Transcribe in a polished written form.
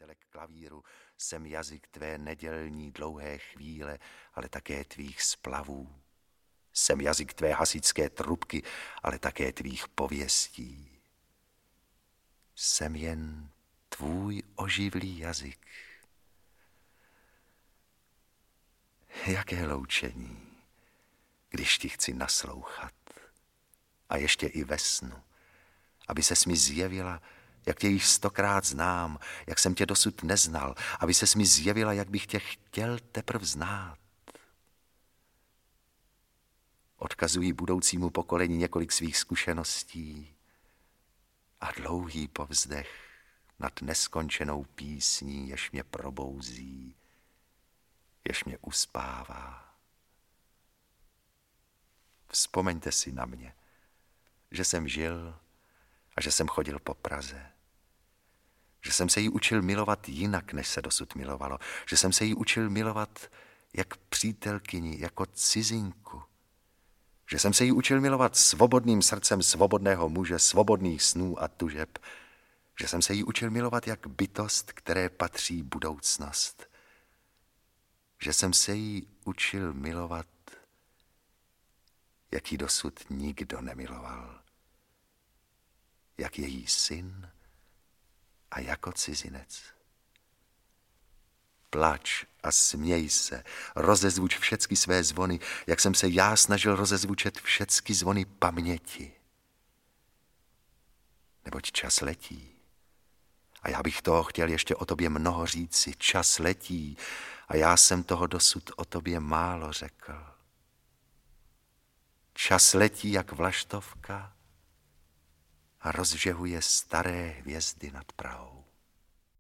přítele k klavíru, jsem jazyk tvé nedělní dlouhé chvíle, ale také tvých splavů. Jsem jazyk tvé hasičské trubky, ale také tvých pověstí. Jsem jen tvůj oživlý jazyk. Jaké loučení, když ti chci naslouchat. A ještě i ve snu, aby ses mi zjevila, jak tě již 100krát znám, jak jsem tě dosud neznal, aby ses mi zjevila, jak bych tě chtěl teprv znát. Odkazují budoucímu pokolení několik svých zkušeností a dlouhý povzdech nad neskončenou písní, jež mě probouzí, jež mě uspává. Vzpomeňte si na mě, že jsem žil a že jsem chodil po Praze. Že jsem se jí učil milovat jinak, než se dosud milovalo. Že jsem se jí učil milovat jak přítelkyni, jako cizinku. Že jsem se jí učil milovat svobodným srdcem svobodného muže, svobodných snů a tužeb. Že jsem se jí učil milovat jak bytost, které patří budoucnost. Že jsem se jí učil milovat, jak ji dosud nikdo nemiloval. Jak její syn a jako cizinec. Plač a směj se, rozezvuč všecky své zvony, jak jsem se já snažil rozezvučet všecky zvony paměti. Neboť čas letí a já bych toho chtěl ještě o tobě mnoho říci. Čas letí a já jsem toho dosud o tobě málo řekl. Čas letí jak vlaštovka a rozžehuje staré hvězdy nad Prahou.